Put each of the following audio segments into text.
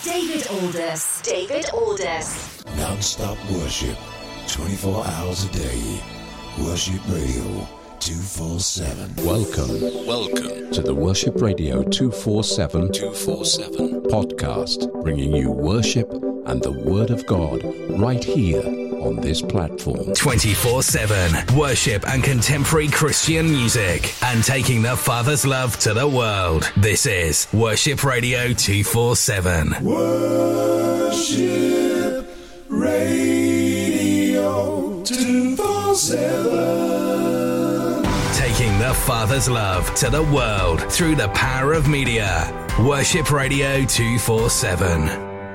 David Aldous. David Aldous. Non-stop worship, 24 hours a day. Worship Radio 247. Welcome to the Worship Radio 247 podcast, bringing you worship and the Word of God right here on this platform. 24/7 worship and contemporary Christian music, and taking the Father's love to the world. This is Worship Radio 247. Worship Radio 247. Taking the Father's love to the world through the power of media. Worship Radio 247.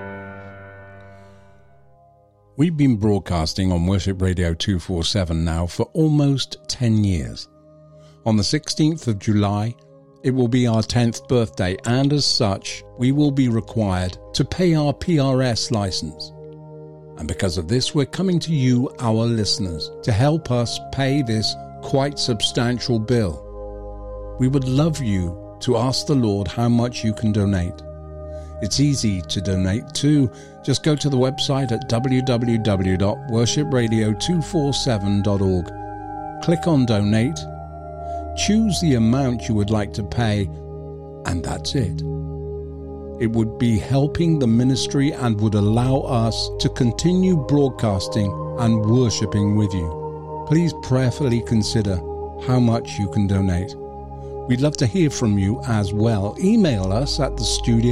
We've been broadcasting on Worship Radio 247 now for almost 10 years. On the 16th of July, it will be our 10th birthday, and as such, we will be required to pay our PRS license. And because of this, we're coming to you, our listeners, to help us pay this quite substantial bill. We would love you to ask the Lord how much you can donate. It's easy to donate too. Just go to the website at www.worshipradio247.org. Click on Donate, choose the amount you would like to pay, and that's it. It would be helping the ministry and would allow us to continue broadcasting and worshipping with you. Please prayerfully consider how much you can donate. We'd love to hear from you as well. Email us at the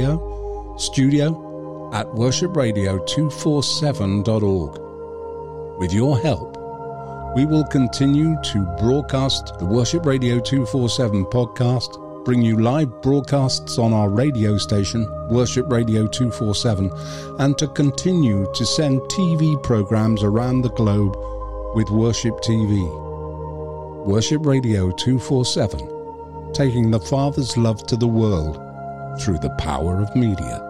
studio@worshipradio247.org. With your help, we will continue to broadcast the Worship Radio 247 podcast, bring you live broadcasts on our radio station, Worship Radio 247, and to continue to send TV programs around the globe with Worship TV. Worship Radio 247, taking the Father's love to the world through the power of media.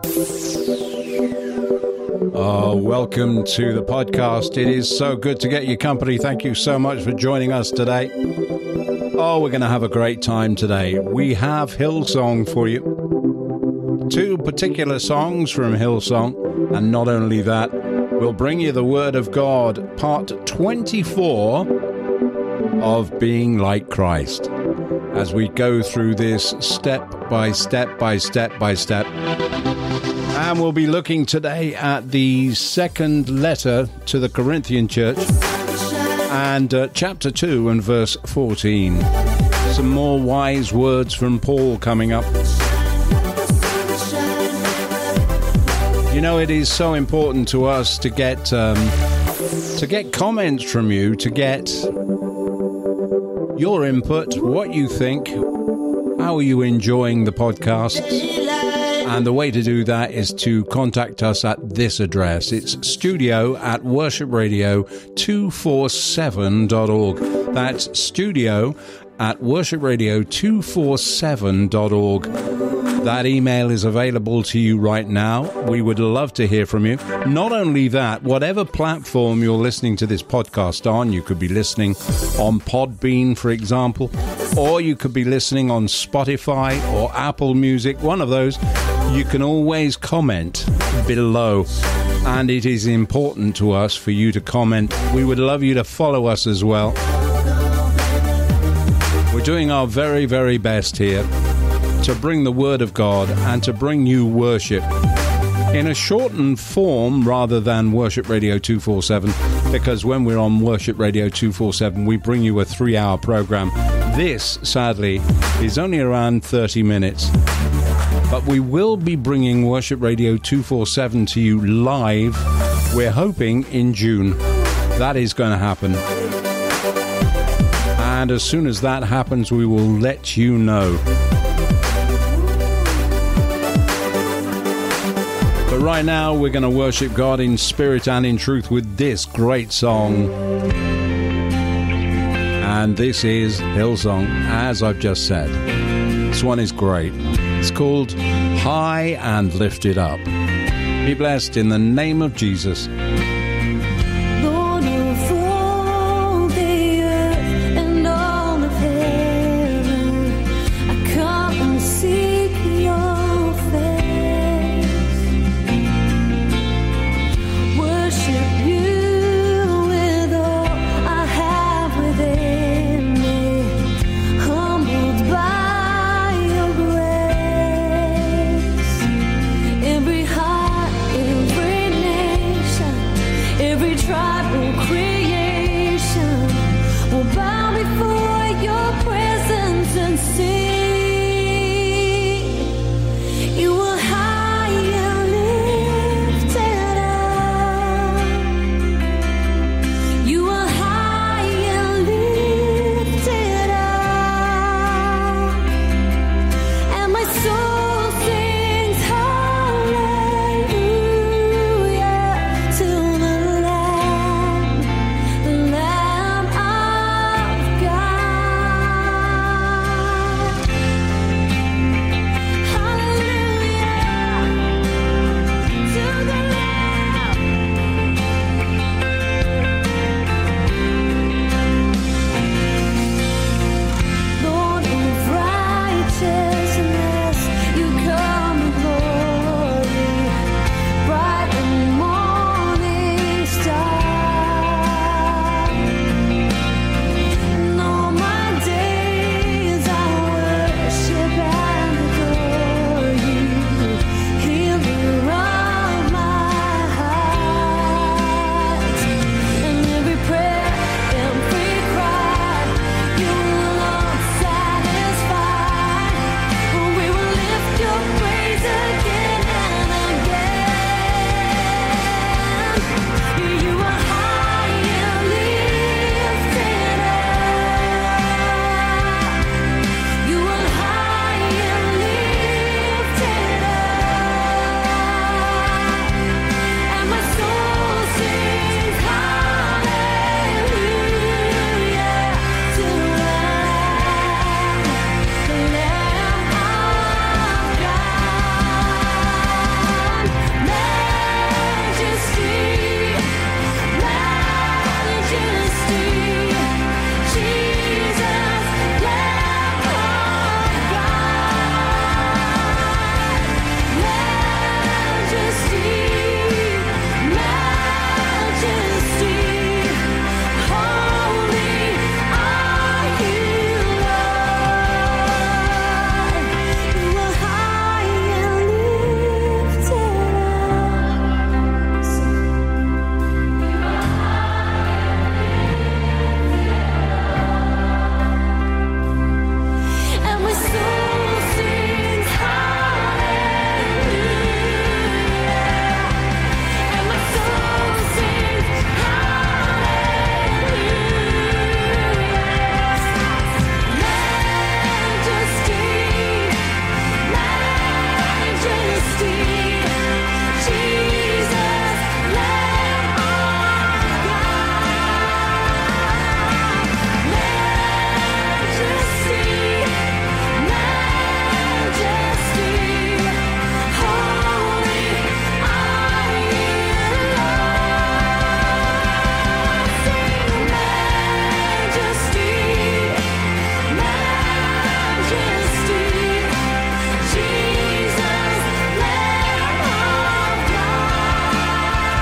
Oh, welcome to the podcast. It is so good to get your company. Thank you so much for joining us today. Oh, we're going to have a great time today. We have Hillsong for you. Two particular songs from Hillsong. And not only that, we'll bring you the Word of God, part 24 of Being Like Christ, as we go through this step by step by step by step. And we'll be looking today at the second letter to the Corinthian church and chapter 2 and verse 14. Some more wise words from Paul coming up. You know, it is so important to us to get comments from you, to get your input, what you think, how are you enjoying the podcast. And the way to do that is to contact us at this address. It's studio@worshipradio247.org. That's studio@worshipradio247.org. That email is available to you right now. We would love to hear from you. Not only that, whatever platform you're listening to this podcast on, you could be listening on Podbean, for example, or you could be listening on Spotify or Apple Music, one of those. You can always comment below, and it is important to us for you to comment. We would love you to follow us as well. We're doing our very, very best here to bring the Word of God and to bring you worship in a shortened form rather than Worship Radio 247, because when we're on Worship Radio 247, we bring you a 3-hour program. This, sadly, is only around 30 minutes. But we will be bringing Worship Radio 247 to you live, we're hoping, in June. That is going to happen. And as soon as that happens, we will let you know. But right now, we're going to worship God in spirit and in truth with this great song. And this is Hillsong, as I've just said. This one is great. It's called High and Lifted Up. Be blessed in the name of Jesus. Lord of all the earth and all of heaven, I come and seek your face.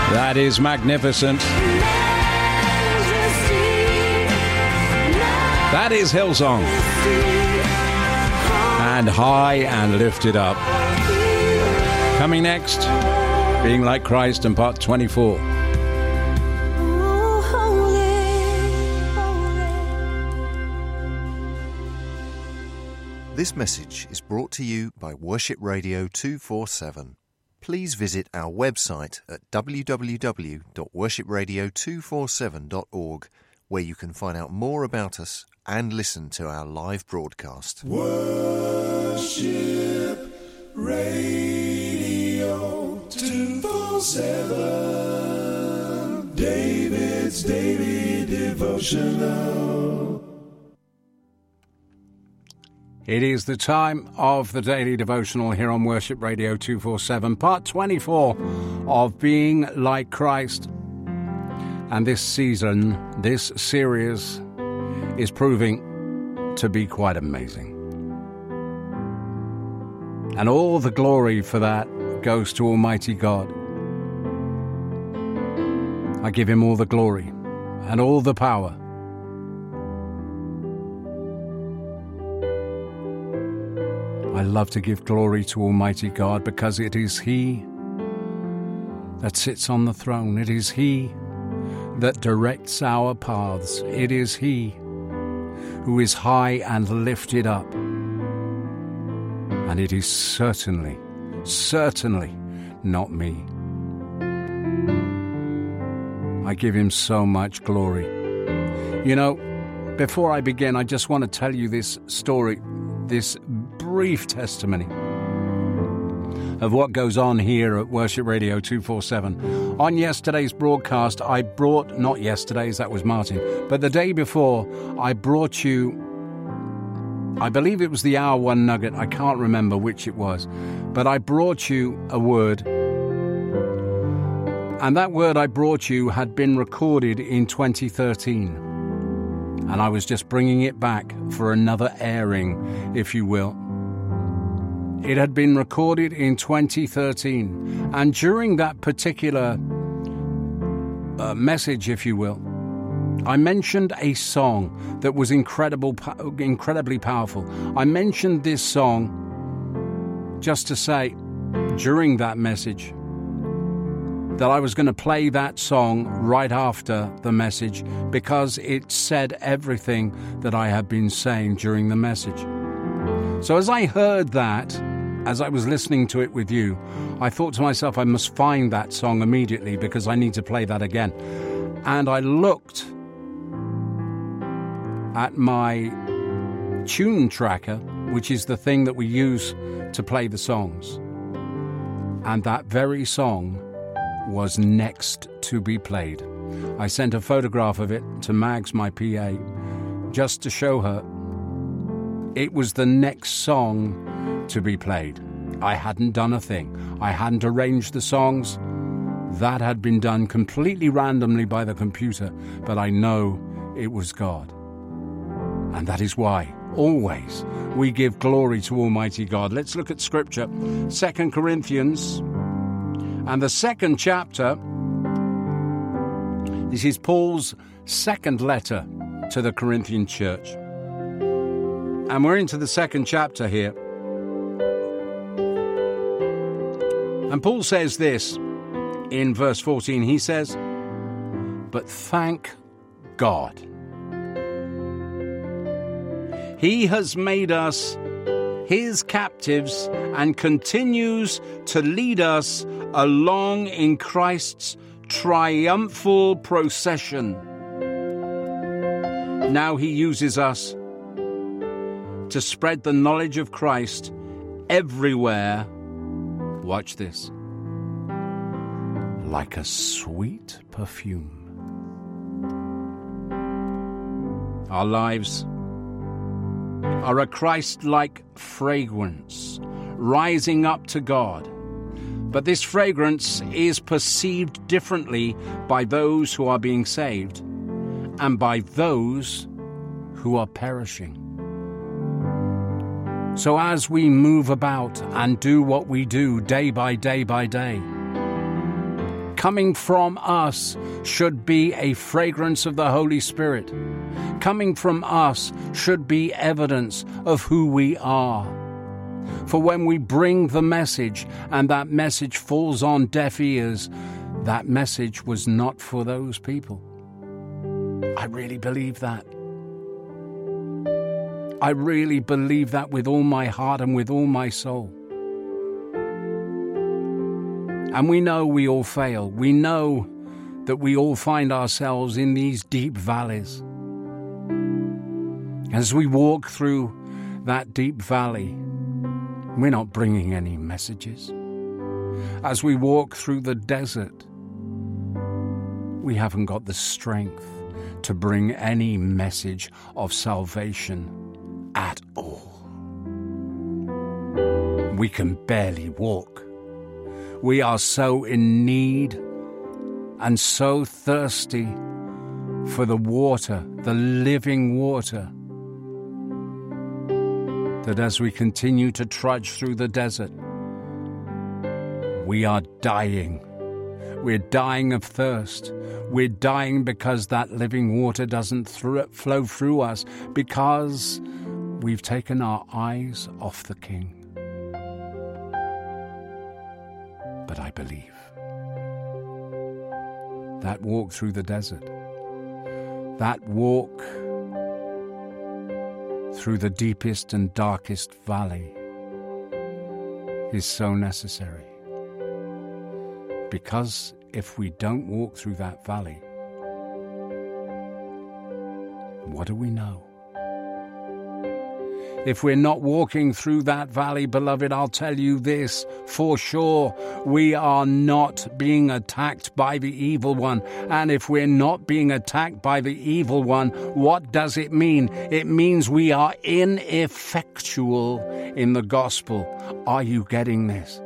That is magnificent. That is Hillsong. And High and Lifted Up. Coming next, Being Like Christ and part 24. This message is brought to you by Worship Radio 247. Please visit our website at www.worshipradio247.org, where you can find out more about us and listen to our live broadcast. Worship Radio 247. David's Daily Devotional. It is the time of the Daily Devotional here on Worship Radio 247, part 24 of Being Like Christ. And this season, this series, is proving to be quite amazing. And all the glory for that goes to Almighty God. I give Him all the glory and all the power. I love to give glory to Almighty God because it is He that sits on the throne. It is He that directs our paths. It is He who is high and lifted up. And it is certainly not me. I give Him so much glory. You know, before I begin, I just want to tell you this story, this brief testimony of what goes on here at Worship Radio 247. On yesterday's broadcast, not yesterday's, that was Martin, but the day before, I brought you, I believe it was the Hour One Nugget, I can't remember which it was, but I brought you a word, and that word I brought you had been recorded in 2013, and I was just bringing it back for another airing, if you will. It had been recorded in 2013, and during that particular message, if you will, I mentioned a song that was incredibly powerful. I mentioned this song just to say, during that message, that I was going to play that song right after the message because it said everything that I had been saying during the message. So as I heard that, as I was listening to it with you, I thought to myself, I must find that song immediately because I need to play that again. And I looked at my tune tracker, which is the thing that we use to play the songs. And that very song was next to be played. I sent a photograph of it to Mags, my PA, just to show her it was the next song to be played. I hadn't done a thing. I hadn't arranged the songs. That had been done completely randomly by the computer, but I know it was God. And that is why, always, we give glory to Almighty God. Let's look at Scripture. 2 Corinthians, and the second chapter. This is Paul's second letter to the Corinthian church. And we're into the second chapter here. And Paul says this in verse 14. He says, "But thank God. He has made us His captives and continues to lead us along in Christ's triumphal procession. Now He uses us to spread the knowledge of Christ everywhere." Watch this. "Like a sweet perfume." Our lives are a Christ-like fragrance rising up to God. But this fragrance is perceived differently by those who are being saved and by those who are perishing. So as we move about and do what we do day by day by day, coming from us should be a fragrance of the Holy Spirit. Coming from us should be evidence of who we are. For when we bring the message and that message falls on deaf ears, that message was not for those people. I really believe that. I really believe that with all my heart and with all my soul. And we know we all fail. We know that we all find ourselves in these deep valleys. As we walk through that deep valley, we're not bringing any messages. As we walk through the desert, we haven't got the strength to bring any message of salvation at all. We can barely walk. We are so in need and so thirsty for the water, the living water, that as we continue to trudge through the desert, we are dying. We're dying of thirst. We're dying because that living water doesn't flow through us, because we've taken our eyes off the King. But I believe that walk through the desert, that walk through the deepest and darkest valley is so necessary. Because if we don't walk through that valley, what do we know? If we're not walking through that valley, beloved, I'll tell you this for sure: we are not being attacked by the evil one. And if we're not being attacked by the evil one, what does it mean? It means we are ineffectual in the gospel. Are you getting this?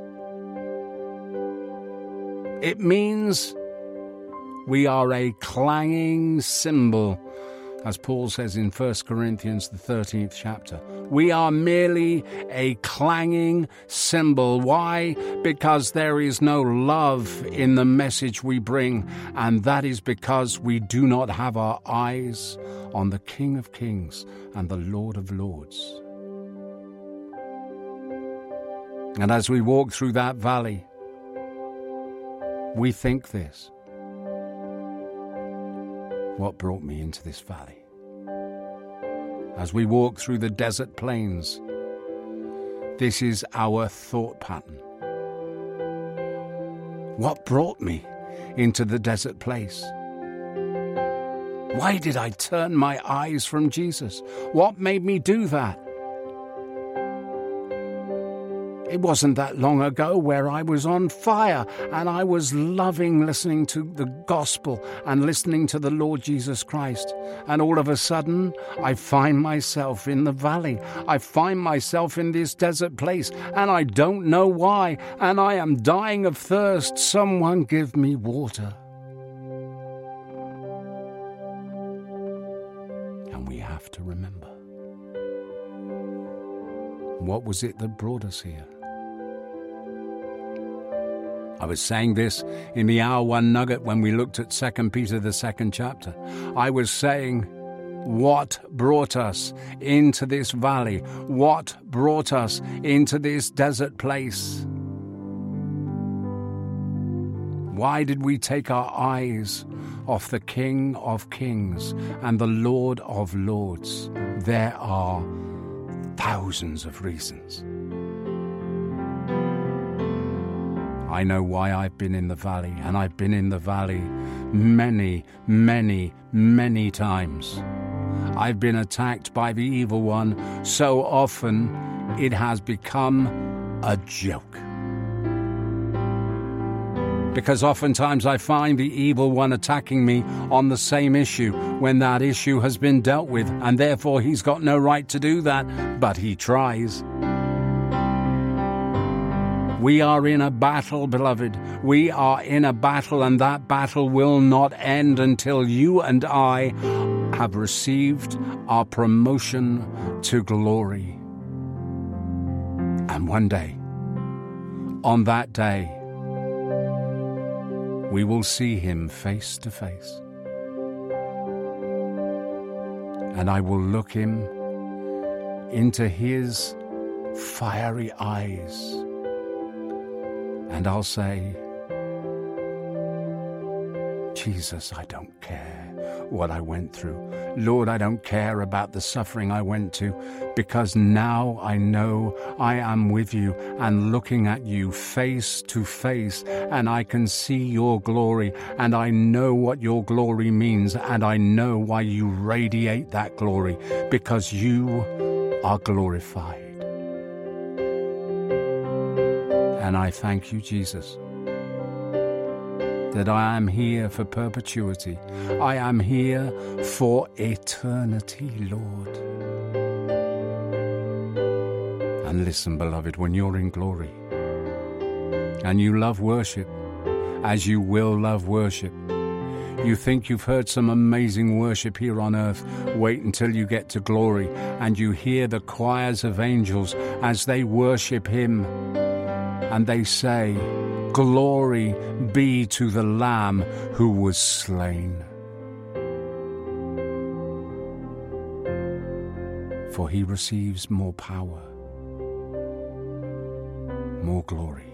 It means we are a clanging cymbal, as Paul says in 1 Corinthians, the 13th chapter. We are merely a clanging cymbal. Why? Because there is no love in the message we bring, and that is because we do not have our eyes on the King of Kings and the Lord of Lords. And as we walk through that valley, we think this: what brought me into this valley? As we walk through the desert plains, this is our thought pattern. What brought me into the desert place? Why did I turn my eyes from Jesus? What made me do that? It wasn't that long ago where I was on fire and I was loving listening to the gospel and listening to the Lord Jesus Christ. And all of a sudden, I find myself in the valley. I find myself in this desert place, and I don't know why. And I am dying of thirst. Someone give me water. And we have to remember, what was it that brought us here? I was saying this in the Hour One Nugget when we looked at 2 Peter, the 2nd chapter. I was saying, what brought us into this valley? What brought us into this desert place? Why did we take our eyes off the King of Kings and the Lord of Lords? There are thousands of reasons. I know why I've been in the valley, and I've been in the valley many, many, many times. I've been attacked by the evil one so often it has become a joke. Because oftentimes I find the evil one attacking me on the same issue when that issue has been dealt with, and therefore he's got no right to do that, but he tries. We are in a battle, beloved. We are in a battle, and that battle will not end until you and I have received our promotion to glory. And one day, on that day, we will see him face to face. And I will look him into his fiery eyes, and I'll say, Jesus, I don't care what I went through. Lord, I don't care about the suffering I went to, because now I know I am with you and looking at you face to face, and I can see your glory, and I know what your glory means, and I know why you radiate that glory, because you are glorified. And I thank you, Jesus, that I am here for perpetuity. I am here for eternity, Lord. And listen, beloved, when you're in glory and you love worship, as you will love worship, you think you've heard some amazing worship here on earth. Wait until you get to glory and you hear the choirs of angels as they worship him. And they say, glory be to the Lamb who was slain. For he receives more power, more glory.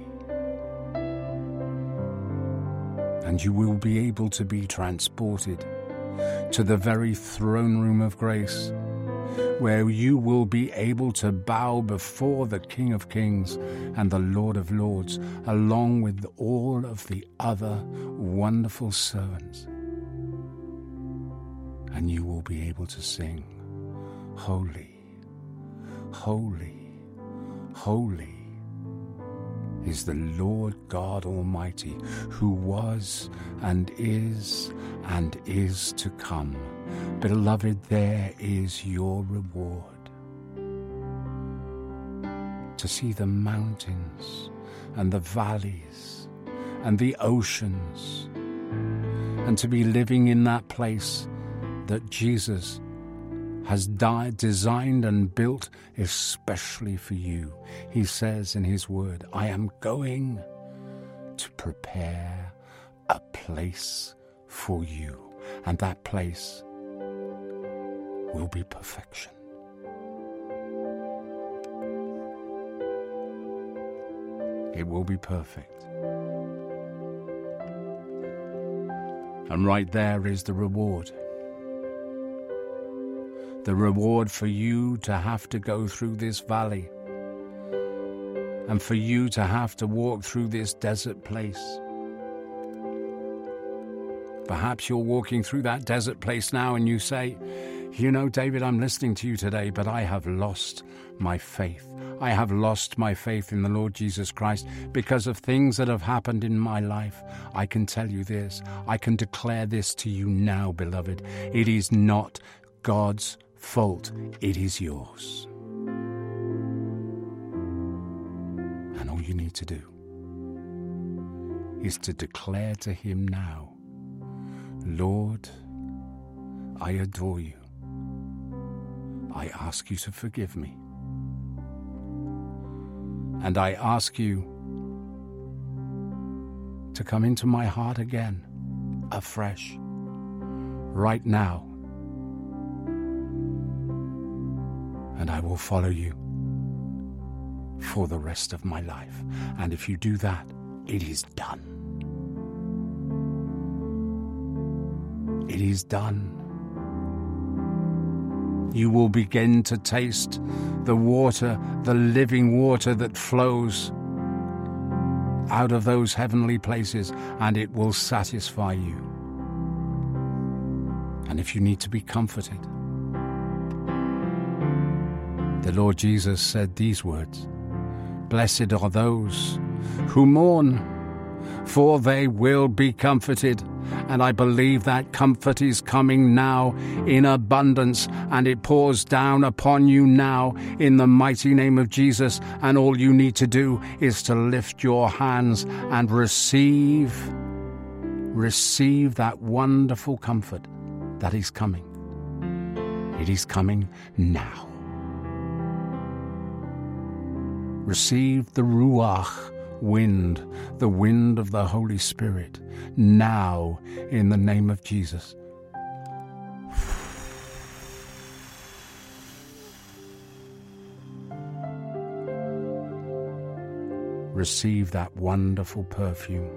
And you will be able to be transported to the very throne room of grace, where you will be able to bow before the King of Kings and the Lord of Lords, along with all of the other wonderful servants. And you will be able to sing, Holy, holy, holy is the Lord God Almighty, who was and is to come. Beloved, there is your reward. To see the mountains and the valleys and the oceans, and to be living in that place that Jesus has designed and built especially for you. He says in his word, I am going to prepare a place for you, and that place will be perfection. It will be perfect. And right there is the reward. The reward for you to have to go through this valley, and for you to have to walk through this desert place. Perhaps you're walking through that desert place now and you say, you know, David, I'm listening to you today, but I have lost my faith. I have lost my faith in the Lord Jesus Christ because of things that have happened in my life. I can tell you this. I can declare this to you now, beloved. It is not God's fault. It is yours. And all you need to do is to declare to him now, Lord, I adore you. I ask you to forgive me. And I ask you to come into my heart again, afresh, right now. And I will follow you for the rest of my life. And if you do that, it is done. It is done. You will begin to taste the water, the living water that flows out of those heavenly places, and it will satisfy you. And if you need to be comforted, the Lord Jesus said these words, Blessed are those who mourn, for they will be comforted. And I believe that comfort is coming now in abundance, and it pours down upon you now in the mighty name of Jesus. And all you need to do is to lift your hands and receive that wonderful comfort that is coming. It is coming now. Receive the Ruach wind, the wind of the Holy Spirit, now in the name of Jesus. Receive that wonderful perfume.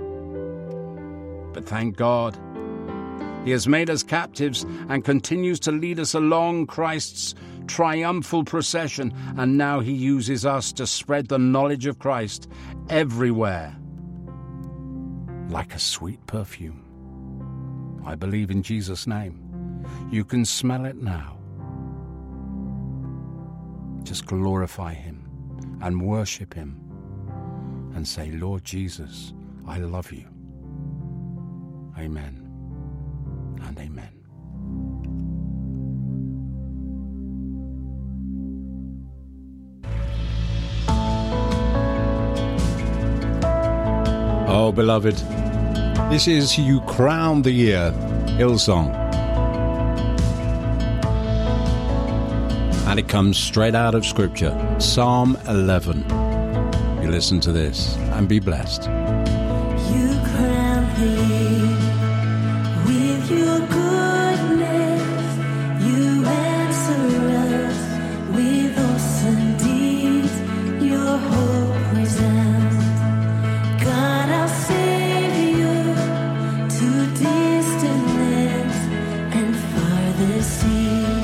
But thank God, He has made us captives and continues to lead us along Christ's triumphal procession, and now He uses us to spread the knowledge of Christ everywhere like a sweet perfume. I believe in Jesus' name. You can smell it now. Just glorify Him and worship Him and say, Lord Jesus, I love you. Amen and amen. Oh, beloved, this is You Crown the Year, Hillsong. And it comes straight out of Scripture, Psalm 11. You listen to this and be blessed. You crown the year with your goodness. You answer us with awesome deeds. Your hope resounds. God, our Savior, to distant lands and farther seas.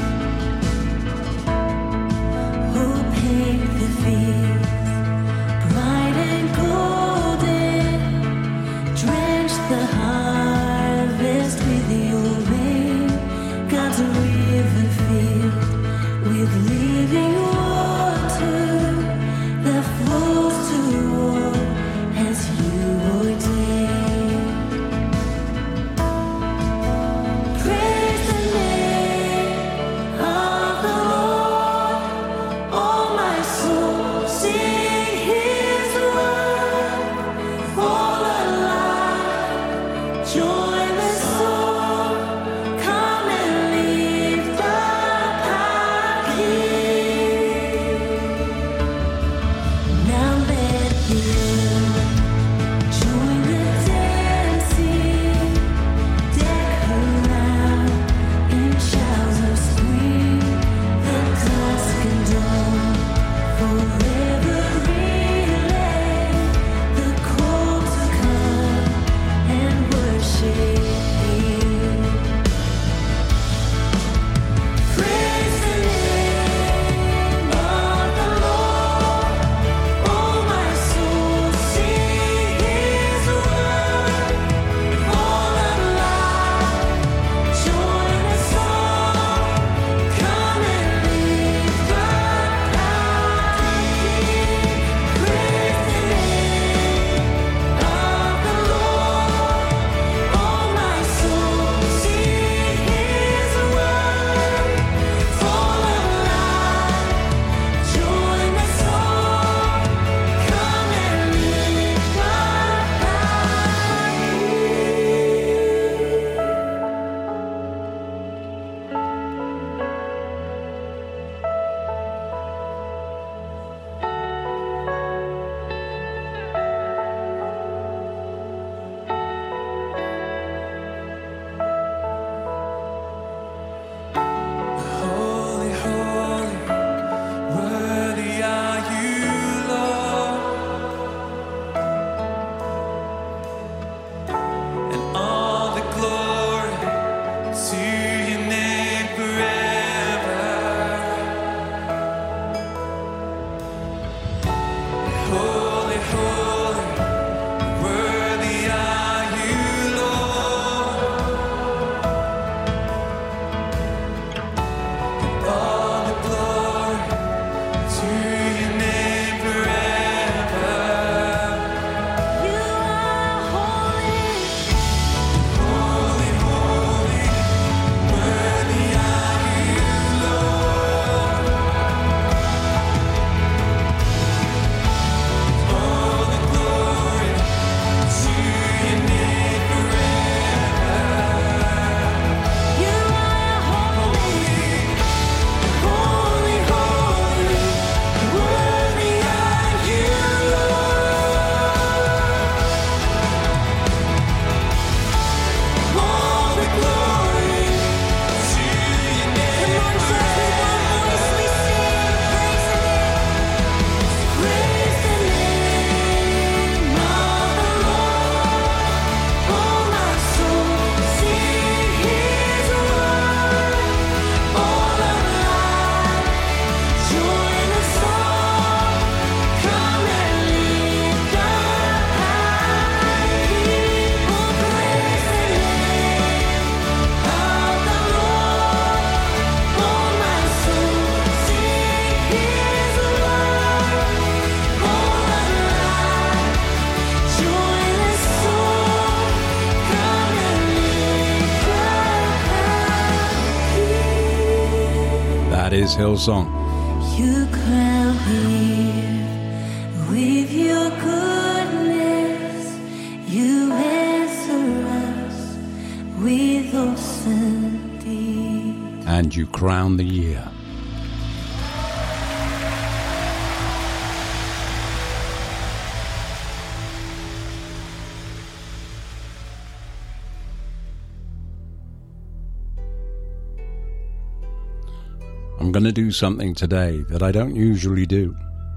Who paved the fields bright and golden, drench the harvest with your rain. God's a river filled with living water that flows to all as you ordain. Praise the name of the Lord, oh my soul, sing His word, all alive, join the song, come and lift up our King. Now let the earth join the is Hillsong. You crown me with your goodness. You answer us with awesome deeds. And you crown the year. I'm going to do something today that I don't usually do.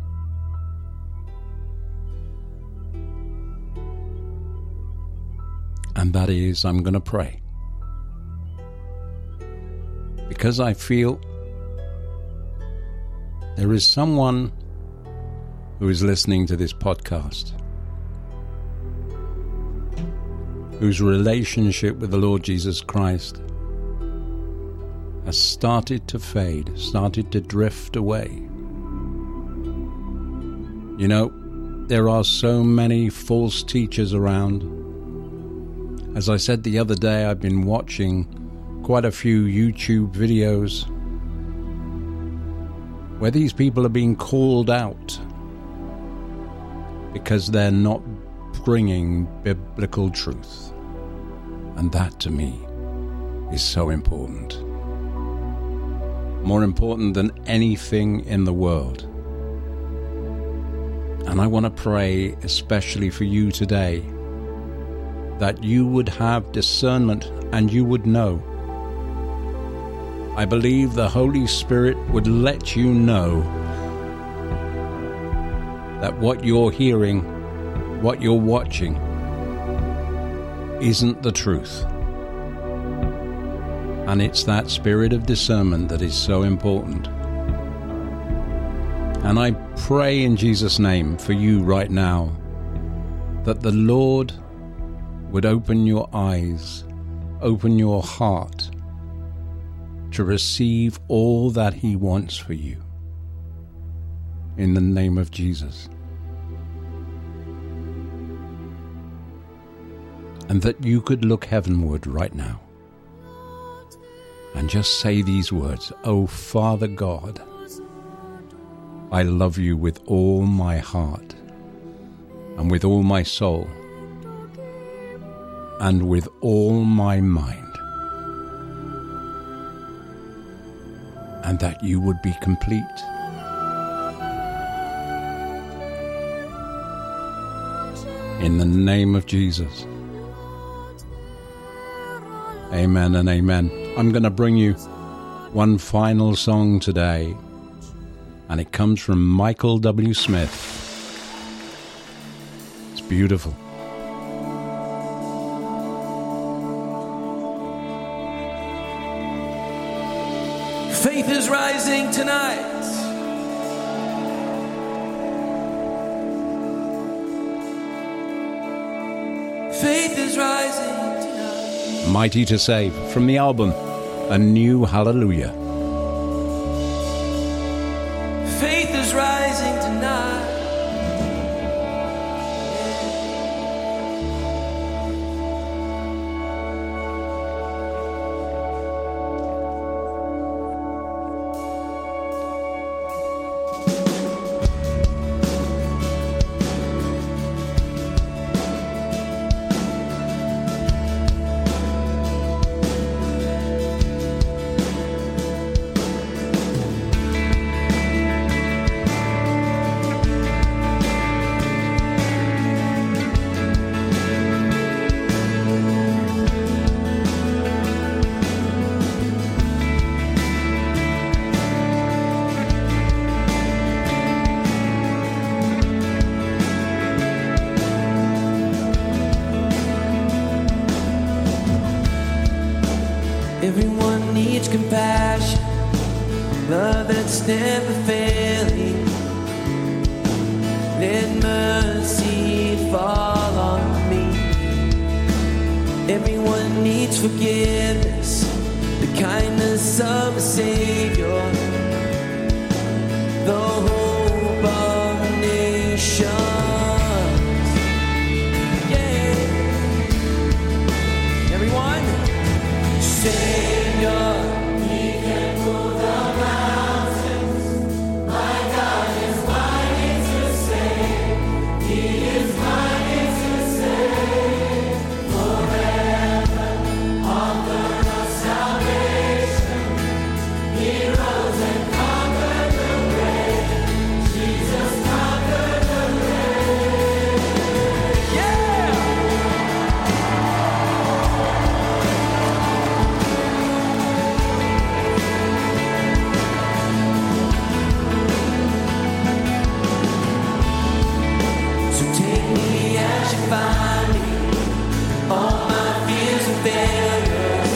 And that is, I'm going to pray. Because I feel there is someone who is listening to this podcast whose relationship with the Lord Jesus Christ has started to fade, started to drift away. You know, there are so many false teachers around. As I said the other day, I've been watching quite a few YouTube videos where these people are being called out because they're not bringing biblical truth. And that, to me, is so important. More important than anything in the world. And I want to pray especially for you today, that you would have discernment and you would know. I believe the Holy Spirit would let you know that what you're hearing, what you're watching, isn't the truth. And it's that spirit of discernment that is so important. And I pray in Jesus' name for you right now that the Lord would open your eyes, open your heart to receive all that He wants for you. In the name of Jesus. And that you could look heavenward right now and just say these words, "Oh, Father God, I love you with all my heart and with all my soul and with all my mind, and that you would be complete. In the name of Jesus. Amen and amen. I'm going to bring you one final song today, and it comes from Michael W. Smith. It's beautiful. Faith is rising tonight. Faith is rising tonight. Mighty to Save, from the album A New Hallelujah. Faith is rising tonight. Everyone needs compassion, love that's never failing. Let mercy fall on me. Everyone needs forgiveness, the kindness of a Savior, the hope of nations. Yeah. Everyone, Savior, He can move the mountains. find me. All my fears and failures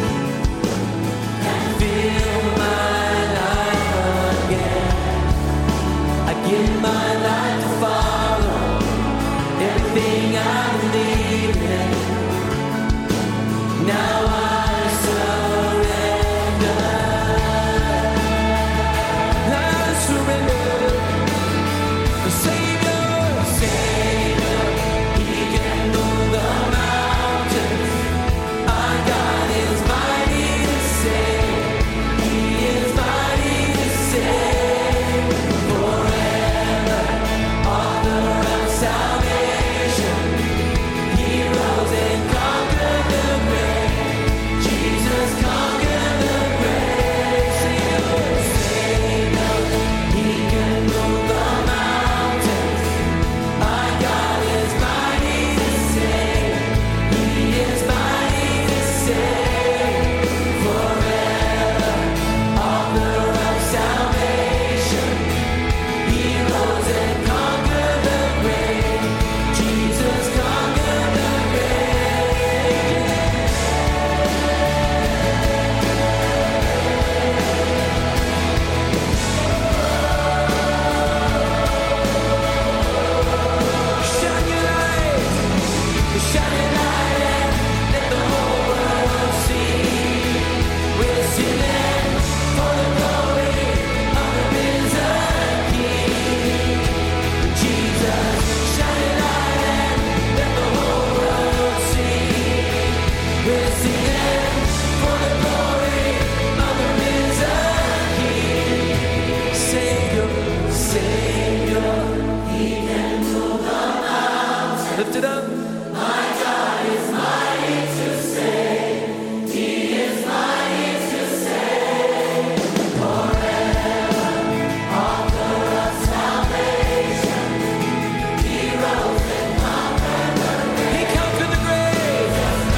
and fill my life again. I give my life to follow everything I believe in. Now I surrender. I surrender. The Savior, Savior, He can move the mountains. Our God is mighty to save. He is mighty to save. Forever, author of salvation. He rose and conquered the grave. Jesus conquered the grave. Savior, Savior, He can move the mountains. Our God is mighty to save. He is mighty to save. Forever, author of salvation. He rose and conquered the grave. Jesus conquered the grave. Shine your light, shine your light, and let the whole world see. We're singing for the glory of the risen King. Jesus, shine your light, and let the whole world see. We're singing for the glory of the risen King. Savior, Savior, He can move the mountains. Lift it up. My God is mighty to save. He is mighty to save. Forever, author of salvation. He rose and conquered the grave. He conquered the grave.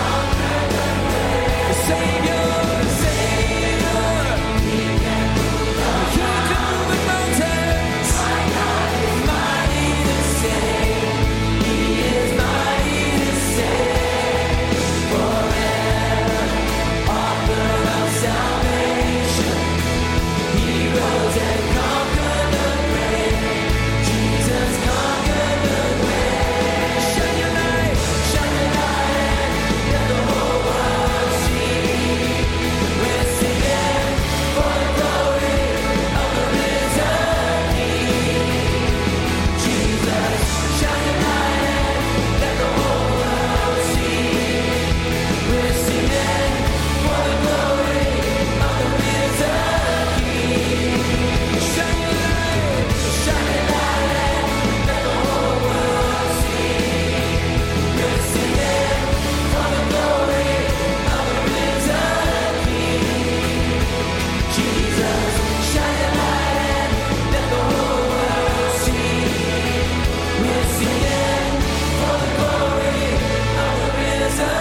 The Savior, Savior, He can move the mountains. My God is mighty to save. He is mighty to save. Forever, author of salvation. He rose and conquered the grave. Jesus conquered the grave. Shine your light, and let the whole world see. We're singing for the glory of the risen King. Jesus, shine your light, and let the whole world see. We're singing for the glory of the risen King. Shine your light, and let the whole world see. We're singing for the glory of the risen King. Jesus, shine your light, and let the whole world see. We're singing for the glory of the risen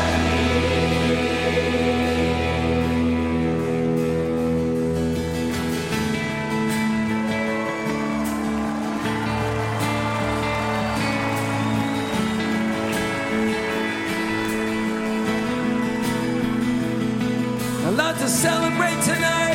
I'd like to celebrate tonight.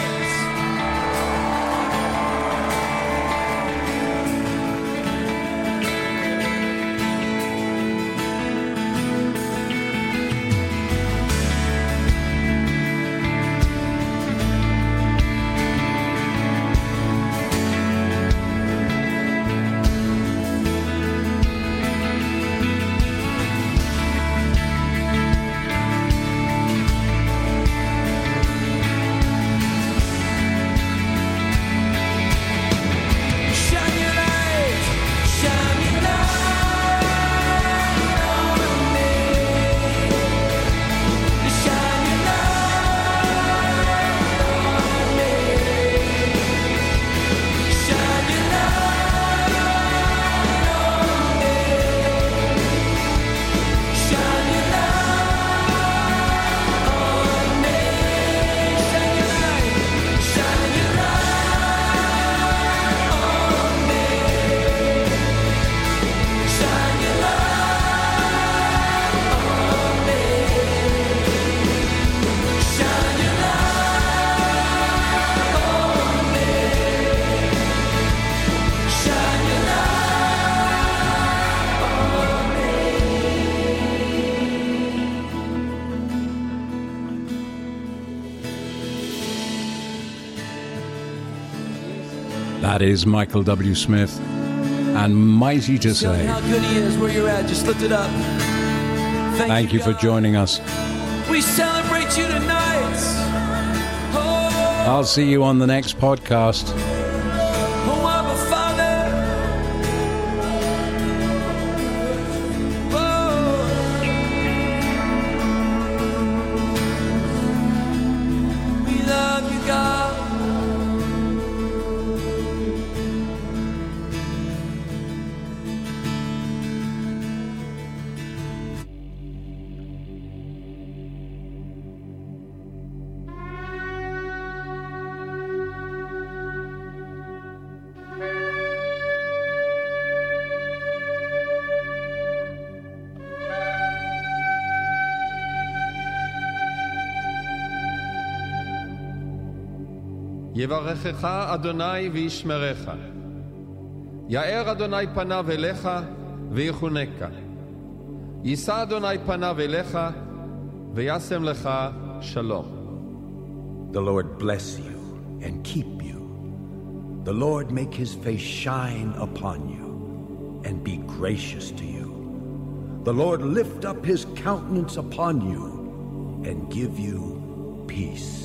That is Michael W. Smith and Mighty to Tell me Say. how good he is, where you're at. Just lift it up. Thank you for God. joining us. We celebrate you tonight. Oh, I'll see you on the next podcast. oh, Abba Father. Oh, we love you, God. יברכך אדוני וישמרך. יאר אדוני פניו אליך ויחונקה. יישא אדוני פניו אליך וישם לך שלום. The Lord bless you and keep you. The Lord make his face shine upon you and be gracious to you. The Lord lift up his countenance upon you and give you peace.